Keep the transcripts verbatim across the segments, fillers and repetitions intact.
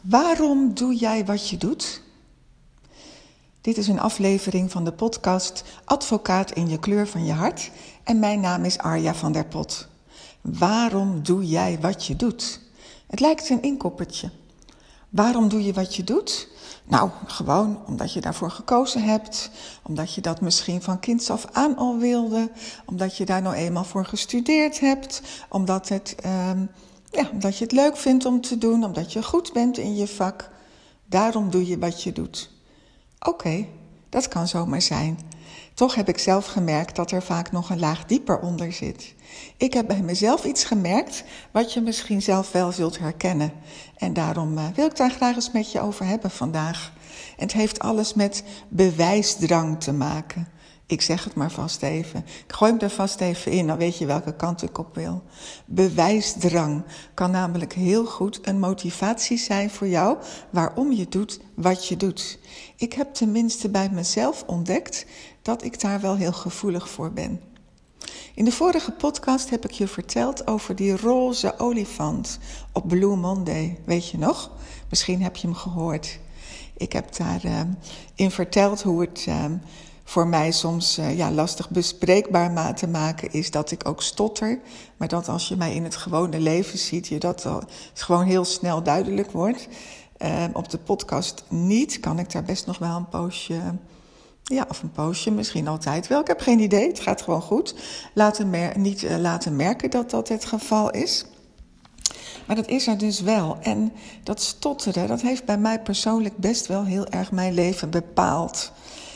Waarom doe jij wat je doet? Dit is een aflevering van de podcast Advocaat in je kleur van je hart en mijn naam is Arja van der Pot. Waarom doe jij wat je doet? Het lijkt een inkoppertje. Waarom doe je wat je doet? Nou, gewoon omdat je daarvoor gekozen hebt, omdat je dat misschien van kinds af aan al wilde, omdat je daar nou eenmaal voor gestudeerd hebt, omdat, het, uh, ja, omdat je het leuk vindt om te doen, omdat je goed bent in je vak. Daarom doe je wat je doet. Oké, okay, dat kan zomaar zijn. Toch heb ik zelf gemerkt dat er vaak nog een laag dieper onder zit. Ik heb bij mezelf iets gemerkt wat je misschien zelf wel zult herkennen. En daarom uh, wil ik daar graag eens met je over hebben vandaag. En het heeft alles met bewijsdrang te maken. Ik zeg het maar vast even. Ik gooi hem er vast even in, dan weet je welke kant ik op wil. Bewijsdrang kan namelijk heel goed een motivatie zijn voor jou waarom je doet wat je doet. Ik heb tenminste bij mezelf ontdekt dat ik daar wel heel gevoelig voor ben. In de vorige podcast heb ik je verteld over die roze olifant op Blue Monday. Weet je nog? Misschien heb je hem gehoord. Ik heb daarin uh, verteld hoe het uh, voor mij soms uh, ja, lastig bespreekbaar te maken is dat ik ook stotter. Maar dat als je mij in het gewone leven ziet, je dat al gewoon heel snel duidelijk wordt. Uh, op de podcast niet, kan ik daar best nog wel een poosje... Ja, of een poosje, misschien altijd wel. Ik heb geen idee, het gaat gewoon goed. Laten mer- niet uh, laten merken dat dat het geval is. Maar dat is er dus wel. En dat stotteren, dat heeft bij mij persoonlijk best wel heel erg mijn leven bepaald.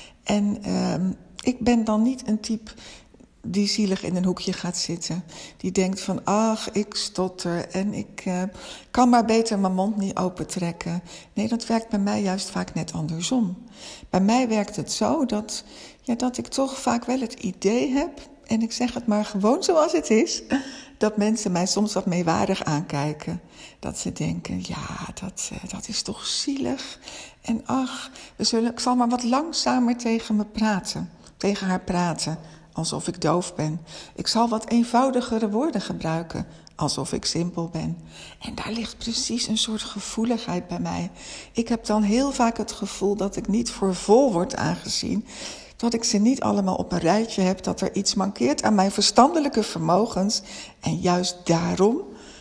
En uh, ik ben dan niet een type die zielig in een hoekje gaat zitten. Die denkt van, ach, ik stotter en ik uh, kan maar beter mijn mond niet opentrekken. Nee, dat werkt bij mij juist vaak net andersom. Bij mij werkt het zo dat, ja, dat ik toch vaak wel het idee heb, en ik zeg het maar gewoon zoals het is, dat mensen mij soms wat meewarig aankijken. Dat ze denken, ja, dat, uh, dat is toch zielig. En ach, we zullen, ik zal maar wat langzamer tegen me praten, tegen haar praten. Alsof ik doof ben. Ik zal wat eenvoudigere woorden gebruiken. Alsof ik simpel ben. En daar ligt precies een soort gevoeligheid bij mij. Ik heb dan heel vaak het gevoel dat ik niet voor vol word aangezien. Dat ik ze niet allemaal op een rijtje heb. Dat er iets mankeert aan mijn verstandelijke vermogens. En juist daarom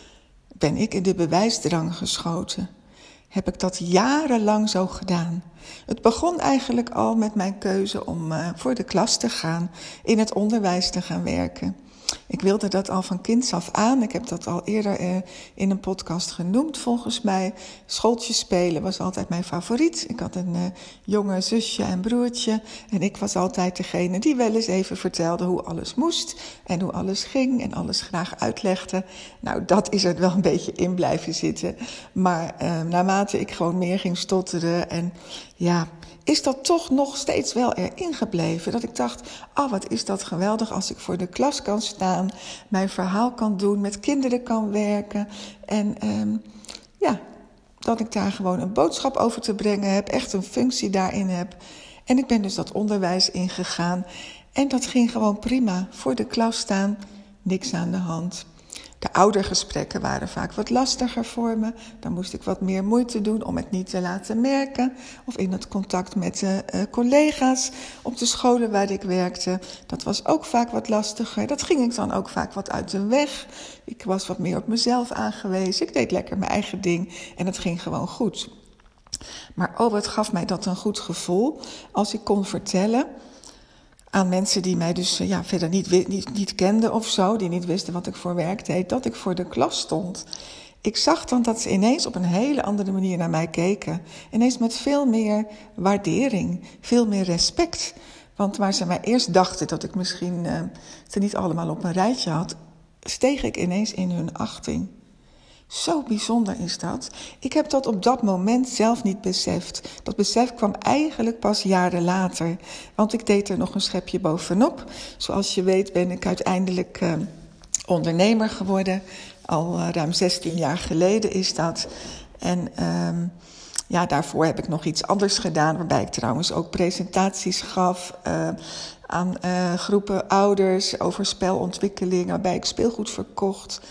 ben ik in de bewijsdrang geschoten. Heb ik dat jarenlang zo gedaan. Het begon eigenlijk al met mijn keuze om uh, voor de klas te gaan, in het onderwijs te gaan werken. Ik wilde dat al van kinds af aan. Ik heb dat al eerder uh, in een podcast genoemd, volgens mij. Schooltjes spelen was altijd mijn favoriet. Ik had een uh, jonge zusje en broertje. En ik was altijd degene die wel eens even vertelde hoe alles moest. En hoe alles ging en alles graag uitlegde. Nou, dat is er wel een beetje in blijven zitten. Maar uh, naarmate ik gewoon meer ging stotteren en ja, is dat toch nog steeds wel erin gebleven. Dat ik dacht, oh, wat is dat geweldig als ik voor de klas kan staan, mijn verhaal kan doen, met kinderen kan werken. En um, ja, dat ik daar gewoon een boodschap over te brengen heb, echt een functie daarin heb. En ik ben dus dat onderwijs ingegaan. En dat ging gewoon prima. Voor de klas staan, niks aan de hand. De oudergesprekken waren vaak wat lastiger voor me. Dan moest ik wat meer moeite doen om het niet te laten merken. Of in het contact met de uh, collega's op de scholen waar ik werkte. Dat was ook vaak wat lastiger. Dat ging ik dan ook vaak wat uit de weg. Ik was wat meer op mezelf aangewezen. Ik deed lekker mijn eigen ding en het ging gewoon goed. Maar oh, wat gaf mij dat een goed gevoel als ik kon vertellen aan mensen die mij dus ja, verder niet, niet, niet kenden of zo, die niet wisten wat ik voor werk deed, dat ik voor de klas stond. Ik zag dan dat ze ineens op een hele andere manier naar mij keken. Ineens met veel meer waardering, veel meer respect. Want waar ze mij eerst dachten dat ik misschien uh, ze niet allemaal op een rijtje had, steeg ik ineens in hun achting. Zo bijzonder is dat. Ik heb dat op dat moment zelf niet beseft. Dat besef kwam eigenlijk pas jaren later. Want ik deed er nog een schepje bovenop. Zoals je weet ben ik uiteindelijk uh, ondernemer geworden. Al uh, ruim zestien jaar geleden is dat. En uh, ja, daarvoor heb ik nog iets anders gedaan. Waarbij ik trouwens ook presentaties gaf uh, aan uh, groepen ouders over spelontwikkeling. Waarbij ik speelgoed verkocht.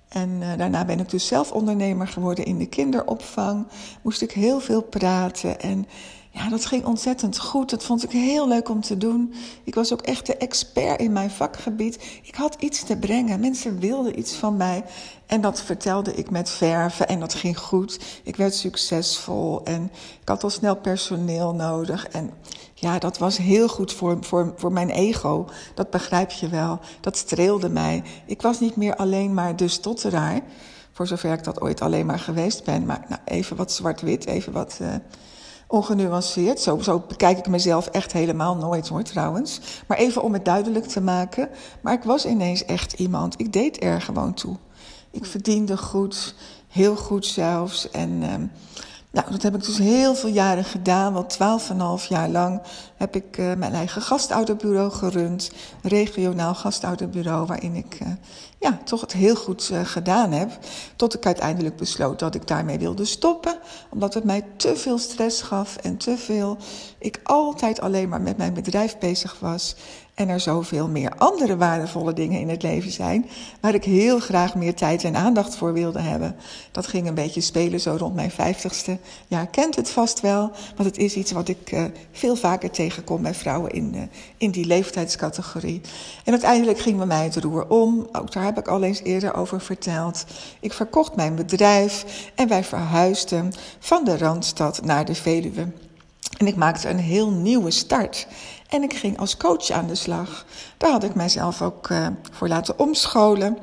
En uh, daarna ben ik dus zelf ondernemer geworden in de kinderopvang. Moest ik heel veel praten en ja, dat ging ontzettend goed. Dat vond ik heel leuk om te doen. Ik was ook echt de expert in mijn vakgebied. Ik had iets te brengen. Mensen wilden iets van mij. En dat vertelde ik met verven en dat ging goed. Ik werd succesvol en ik had al snel personeel nodig. En ja, dat was heel goed voor, voor, voor mijn ego. Dat begrijp je wel. Dat streelde mij. Ik was niet meer alleen maar de stotteraar. Voor zover ik dat ooit alleen maar geweest ben. Maar nou, even wat zwart-wit, even wat uh, ongenuanceerd. Zo, zo bekijk ik mezelf echt helemaal nooit hoor trouwens. Maar even om het duidelijk te maken. Maar ik was ineens echt iemand. Ik deed er gewoon toe. Ik verdiende goed, heel goed zelfs. En uh, nou, dat heb ik dus heel veel jaren gedaan. Wel twaalf en een half jaar lang heb ik uh, mijn eigen gastouderbureau gerund. Een regionaal gastouderbureau waarin ik uh, ja, toch het heel goed uh, gedaan heb. Tot ik uiteindelijk besloot dat ik daarmee wilde stoppen. Omdat het mij te veel stress gaf en te veel. Ik altijd alleen maar met mijn bedrijf bezig was. En er zoveel meer andere waardevolle dingen in het leven zijn, waar ik heel graag meer tijd en aandacht voor wilde hebben. Dat ging een beetje spelen zo rond mijn vijftigste. Ja, kent het vast wel, want het is iets wat ik uh, veel vaker tegenkom bij vrouwen in, uh, in die leeftijdscategorie. En uiteindelijk ging bij mij het roer om. Ook daar heb ik al eens eerder over verteld. Ik verkocht mijn bedrijf en wij verhuisden van de Randstad naar de Veluwe. En ik maakte een heel nieuwe start. En ik ging als coach aan de slag. Daar had ik mijzelf ook uh, voor laten omscholen.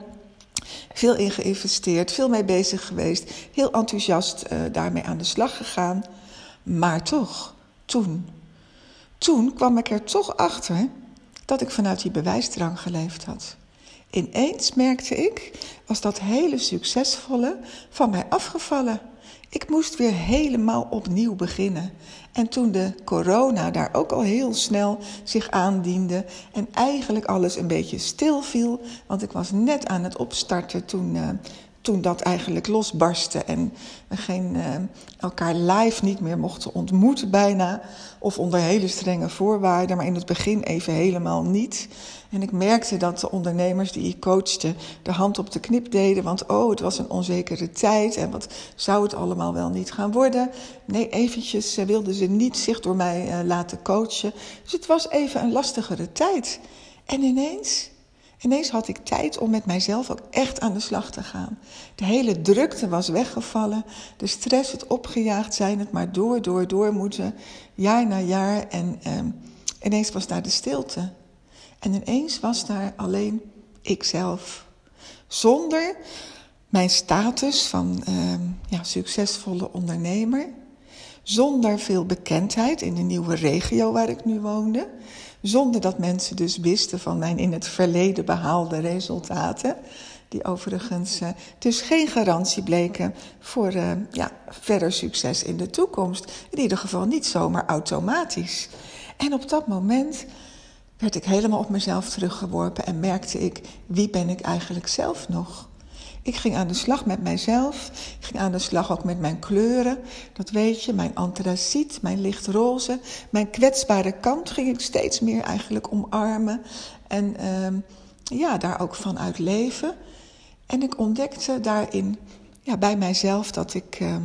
Veel in geïnvesteerd, veel mee bezig geweest. Heel enthousiast uh, daarmee aan de slag gegaan. Maar toch, toen, toen kwam ik er toch achter dat ik vanuit die bewijsdrang geleefd had. Ineens merkte ik, was dat hele succesvolle van mij afgevallen. Ik moest weer helemaal opnieuw beginnen. En toen de corona daar ook al heel snel zich aandiende en eigenlijk alles een beetje stilviel, want ik was net aan het opstarten toen, uh, toen dat eigenlijk losbarstte en we geen, uh, elkaar live niet meer mochten ontmoeten bijna, of onder hele strenge voorwaarden, maar in het begin even helemaal niet. En ik merkte dat de ondernemers die ik coachte de hand op de knip deden. Want oh, het was een onzekere tijd. En wat zou het allemaal wel niet gaan worden? Nee, eventjes wilden ze niet zich door mij uh, laten coachen. Dus het was even een lastigere tijd. En ineens, ineens had ik tijd om met mijzelf ook echt aan de slag te gaan. De hele drukte was weggevallen. De stress, het opgejaagd zijn, het maar door, door, door moeten. Jaar na jaar. En uh, ineens was daar de stilte. En ineens was daar alleen ikzelf. Zonder mijn status van uh, ja, succesvolle ondernemer. Zonder veel bekendheid in de nieuwe regio waar ik nu woonde. Zonder dat mensen dus wisten van mijn in het verleden behaalde resultaten. Die overigens uh, dus geen garantie bleken voor uh, ja, verder succes in de toekomst. In ieder geval niet zomaar automatisch. En op dat moment werd ik helemaal op mezelf teruggeworpen en merkte ik, wie ben ik eigenlijk zelf nog? Ik ging aan de slag met mijzelf, ik ging aan de slag ook met mijn kleuren. Dat weet je, mijn antraciet, mijn lichtroze, mijn kwetsbare kant ging ik steeds meer eigenlijk omarmen. En uh, ja, daar ook van uit leven. En ik ontdekte daarin ja, bij mijzelf dat ik, uh,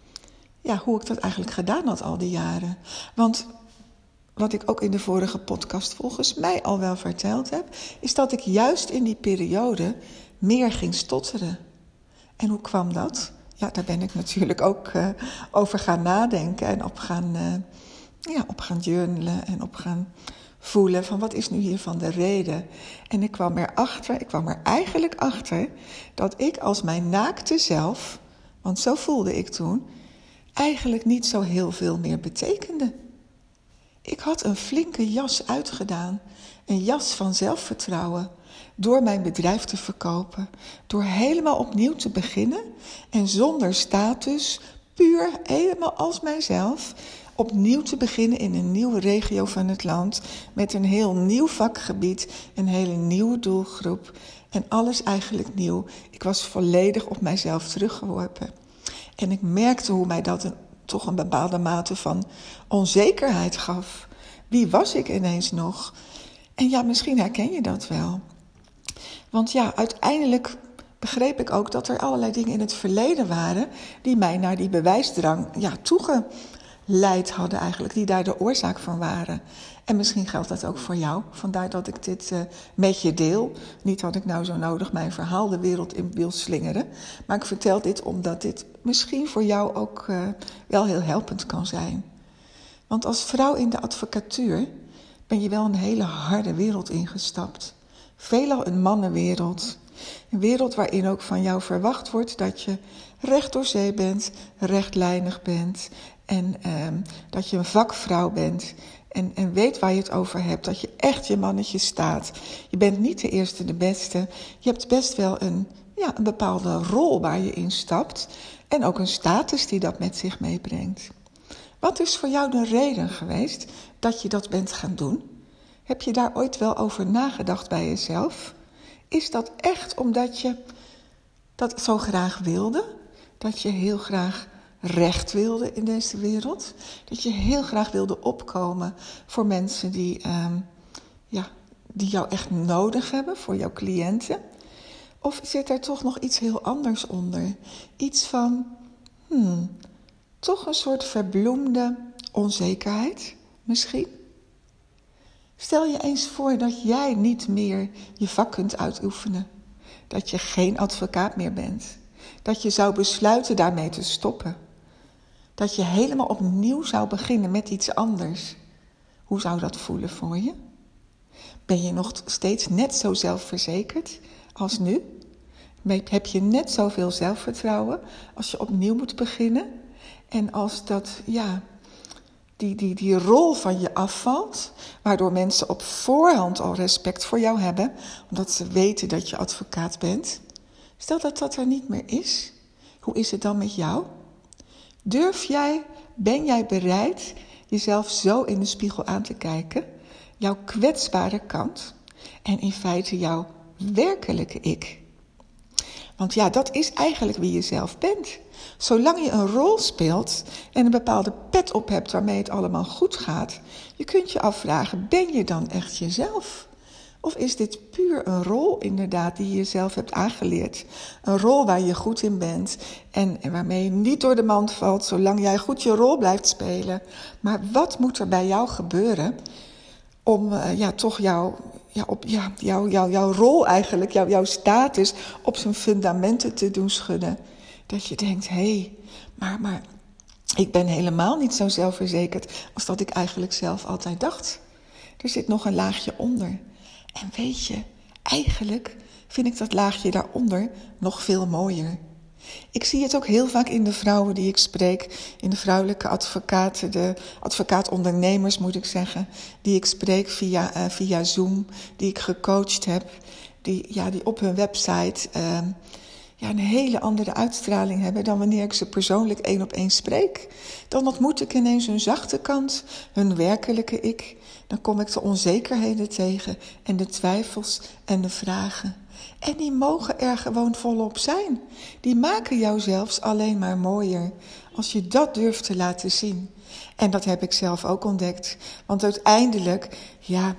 ja, hoe ik dat eigenlijk gedaan had al die jaren. Want wat ik ook in de vorige podcast volgens mij al wel verteld heb, is dat ik juist in die periode meer ging stotteren. En hoe kwam dat? Ja, daar ben ik natuurlijk ook uh, over gaan nadenken en op gaan, uh, ja, op gaan journalen en op gaan voelen van wat is nu hiervan de reden. En ik kwam erachter, ik kwam er eigenlijk achter dat ik als mijn naakte zelf, want zo voelde ik toen, eigenlijk niet zo heel veel meer betekende. Ik had een flinke jas uitgedaan, een jas van zelfvertrouwen, door mijn bedrijf te verkopen, door helemaal opnieuw te beginnen en zonder status, puur helemaal als mijzelf, opnieuw te beginnen in een nieuwe regio van het land, met een heel nieuw vakgebied, een hele nieuwe doelgroep en alles eigenlijk nieuw. Ik was volledig op mijzelf teruggeworpen. En ik merkte hoe mij dat een toch een bepaalde mate van onzekerheid gaf. Wie was ik ineens nog? En ja, misschien herken je dat wel. Want ja, uiteindelijk begreep ik ook dat er allerlei dingen in het verleden waren die mij naar die bewijsdrang ja, toegeleid hadden eigenlijk, die daar de oorzaak van waren. En misschien geldt dat ook voor jou. Vandaar dat ik dit uh, met je deel. Niet dat ik nou zo nodig mijn verhaal de wereld in wil slingeren. Maar ik vertel dit omdat dit misschien voor jou ook uh, wel heel helpend kan zijn. Want als vrouw in de advocatuur ben je wel een hele harde wereld ingestapt. Veelal een mannenwereld. Een wereld waarin ook van jou verwacht wordt dat je recht door zee bent, rechtlijnig bent. En uh, dat je een vakvrouw bent. En, en weet waar je het over hebt, dat je echt je mannetje staat. Je bent niet de eerste, de beste. Je hebt best wel een, ja, een bepaalde rol waar je in stapt. En ook een status die dat met zich meebrengt. Wat is voor jou de reden geweest dat je dat bent gaan doen? Heb je daar ooit wel over nagedacht bij jezelf? Is dat echt omdat je dat zo graag wilde? Dat je heel graag recht wilde in deze wereld? Dat je heel graag wilde opkomen voor mensen die, uh, ja, die jou echt nodig hebben, voor jouw cliënten? Of zit er toch nog iets heel anders onder? Iets van, hmm, toch een soort verbloemde onzekerheid misschien? Stel je eens voor dat jij niet meer je vak kunt uitoefenen. Dat je geen advocaat meer bent. Dat je zou besluiten daarmee te stoppen. Dat je helemaal opnieuw zou beginnen met iets anders. Hoe zou dat voelen voor je? Ben je nog steeds net zo zelfverzekerd als nu? Heb je net zoveel zelfvertrouwen als je opnieuw moet beginnen? En als dat, ja, die, die, die rol van je afvalt, waardoor mensen op voorhand al respect voor jou hebben, omdat ze weten dat je advocaat bent. Stel dat dat er niet meer is. Hoe is het dan met jou? Durf jij, ben jij bereid jezelf zo in de spiegel aan te kijken? Jouw kwetsbare kant en in feite jouw werkelijke ik. Want ja, dat is eigenlijk wie je zelf bent. Zolang je een rol speelt en een bepaalde pet op hebt waarmee het allemaal goed gaat, je kunt je afvragen, ben je dan echt jezelf? Of is dit puur een rol inderdaad die je jezelf hebt aangeleerd? Een rol waar je goed in bent en, en waarmee je niet door de mand valt, zolang jij goed je rol blijft spelen. Maar wat moet er bij jou gebeuren om uh, ja, toch jouw ja, op, ja, jou, jou, jouw rol eigenlijk, jou, jouw status op zijn fundamenten te doen schudden? Dat je denkt, hé, hey, maar, maar ik ben helemaal niet zo zelfverzekerd als dat ik eigenlijk zelf altijd dacht. Er zit nog een laagje onder. En weet je, eigenlijk vind ik dat laagje daaronder nog veel mooier. Ik zie het ook heel vaak in de vrouwen die ik spreek, in de vrouwelijke advocaten, de advocaatondernemers moet ik zeggen, die ik spreek via, uh, via Zoom, die ik gecoacht heb, die, ja, die op hun website uh, ja, een hele andere uitstraling hebben dan wanneer ik ze persoonlijk één op één spreek. Dan ontmoet ik ineens hun zachte kant, hun werkelijke ik. Dan kom ik de onzekerheden tegen en de twijfels en de vragen. En die mogen er gewoon volop zijn. Die maken jou zelfs alleen maar mooier als je dat durft te laten zien. En dat heb ik zelf ook ontdekt. Want uiteindelijk, ja,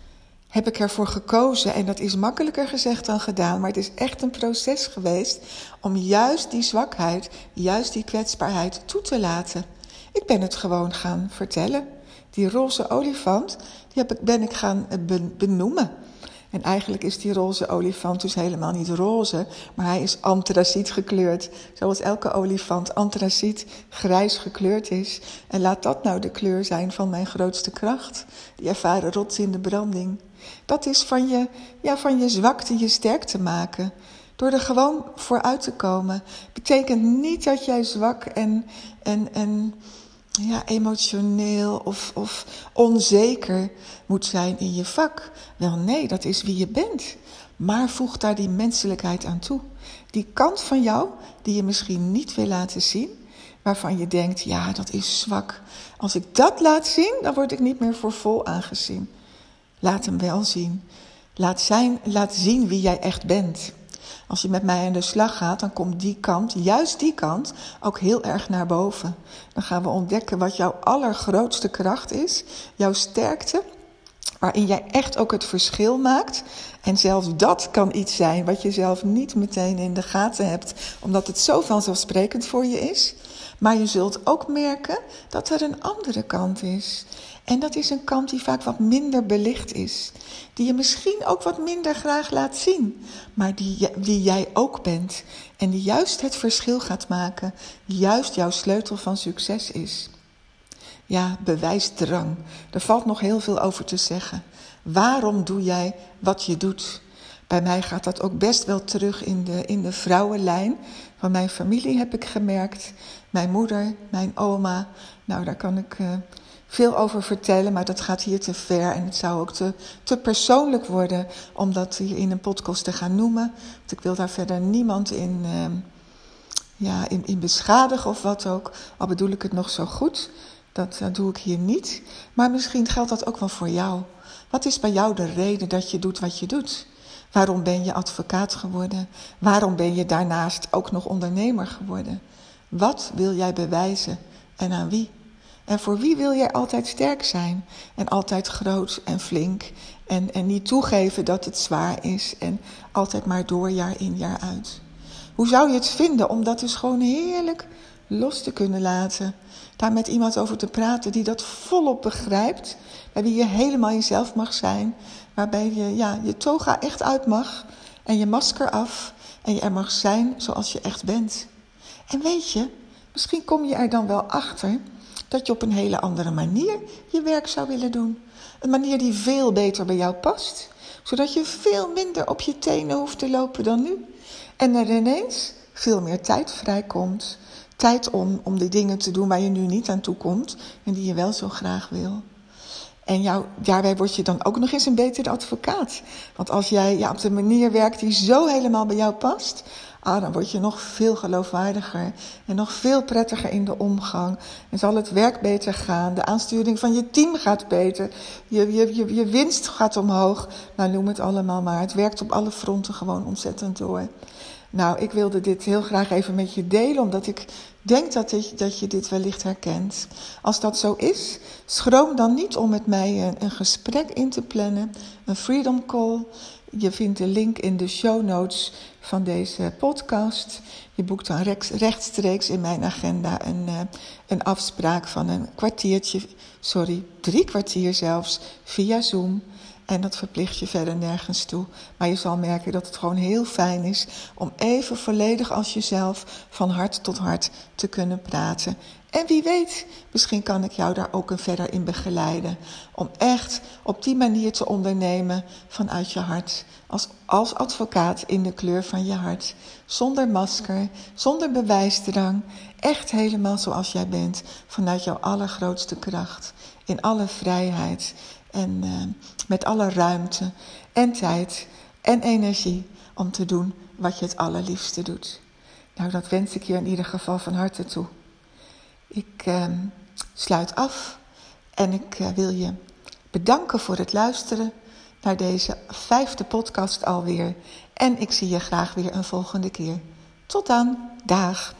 heb ik ervoor gekozen. En dat is makkelijker gezegd dan gedaan. Maar het is echt een proces geweest om juist die zwakheid, juist die kwetsbaarheid toe te laten. Ik ben het gewoon gaan vertellen. Die roze olifant, die heb ik, ben ik gaan benoemen. En eigenlijk is die roze olifant dus helemaal niet roze, maar hij is antraciet gekleurd. Zoals elke olifant antraciet grijs gekleurd is. En laat dat nou de kleur zijn van mijn grootste kracht. Die ervaren rots in de branding. Dat is van je, ja, van je zwakte je sterk te maken. Door er gewoon vooruit te komen. Betekent niet dat jij zwak en, en, en ja, emotioneel of, of onzeker moet zijn in je vak. Wel nee, dat is wie je bent. Maar voeg daar die menselijkheid aan toe. Die kant van jou die je misschien niet wil laten zien. Waarvan je denkt, ja, dat is zwak. Als ik dat laat zien, dan word ik niet meer voor vol aangezien. Laat hem wel zien. Laat, zijn, laat zien wie jij echt bent. Als je met mij aan de slag gaat, dan komt die kant, juist die kant, ook heel erg naar boven. Dan gaan we ontdekken wat jouw allergrootste kracht is, jouw sterkte. waarin jij echt ook het verschil maakt. En zelfs dat kan iets zijn wat je zelf niet meteen in de gaten hebt, omdat het zo vanzelfsprekend voor je is. Maar je zult ook merken dat er een andere kant is. En dat is een kant die vaak wat minder belicht is. Die je misschien ook wat minder graag laat zien. Maar die, die jij ook bent. En die juist het verschil gaat maken. Juist jouw sleutel van succes is. Ja, bewijsdrang. Er valt nog heel veel over te zeggen. Waarom doe jij wat je doet? Bij mij gaat dat ook best wel terug in de, in de vrouwenlijn. Van mijn familie heb ik gemerkt. Mijn moeder, mijn oma. Nou, daar kan ik uh, veel over vertellen, maar dat gaat hier te ver. En het zou ook te, te persoonlijk worden om dat hier in een podcast te gaan noemen. Want ik wil daar verder niemand in, uh, ja, in, in beschadigen of wat ook. Al bedoel ik het nog zo goed. Dat, dat doe ik hier niet. Maar misschien geldt dat ook wel voor jou. Wat is bij jou de reden dat je doet wat je doet? Waarom ben je advocaat geworden? Waarom ben je daarnaast ook nog ondernemer geworden? Wat wil jij bewijzen en aan wie? En voor wie wil jij altijd sterk zijn? En altijd groot en flink. En, en niet toegeven dat het zwaar is. En altijd maar door jaar in jaar uit. Hoe zou je het vinden om dat dus gewoon heerlijk los te kunnen laten? Daar met iemand over te praten die dat volop begrijpt. Bij wie je helemaal jezelf mag zijn. Waarbij je ja, je toga echt uit mag. En je masker af. En je er mag zijn zoals je echt bent. En weet je, misschien kom je er dan wel achter dat je op een hele andere manier je werk zou willen doen. Een manier die veel beter bij jou past. Zodat je veel minder op je tenen hoeft te lopen dan nu. En er ineens veel meer tijd vrijkomt. Tijd om, om de dingen te doen waar je nu niet aan toe komt. En die je wel zo graag wil. En jou, daarbij word je dan ook nog eens een betere advocaat. Want als jij ja, op de manier werkt die zo helemaal bij jou past, ah, dan word je nog veel geloofwaardiger en nog veel prettiger in de omgang. En zal het werk beter gaan, de aansturing van je team gaat beter, je, je, je, je winst gaat omhoog. Nou, noem het allemaal maar. Het werkt op alle fronten gewoon ontzettend door. Nou, ik wilde dit heel graag even met je delen, omdat ik denk dat, dit, dat je dit wellicht herkent. Als dat zo is, schroom dan niet om met mij een, een gesprek in te plannen, een freedom call. Je vindt de link in de show notes van deze podcast. Je boekt dan rechts, rechtstreeks in mijn agenda een, uh, een afspraak van een kwartiertje, sorry, drie kwartier zelfs, via Zoom. En dat verplicht je verder nergens toe. Maar je zal merken dat het gewoon heel fijn is om even volledig als jezelf van hart tot hart te kunnen praten. En wie weet, misschien kan ik jou daar ook een verder in begeleiden. Om echt op die manier te ondernemen vanuit je hart. Als, als advocaat in de kleur van je hart. Zonder masker, zonder bewijsdrang. Echt helemaal zoals jij bent. Vanuit jouw allergrootste kracht. In alle vrijheid. En uh, met alle ruimte en tijd en energie om te doen wat je het allerliefste doet. Nou, dat wens ik je in ieder geval van harte toe. Ik uh, sluit af en ik uh, wil je bedanken voor het luisteren naar deze vijfde podcast alweer. En ik zie je graag weer een volgende keer. Tot dan, dag!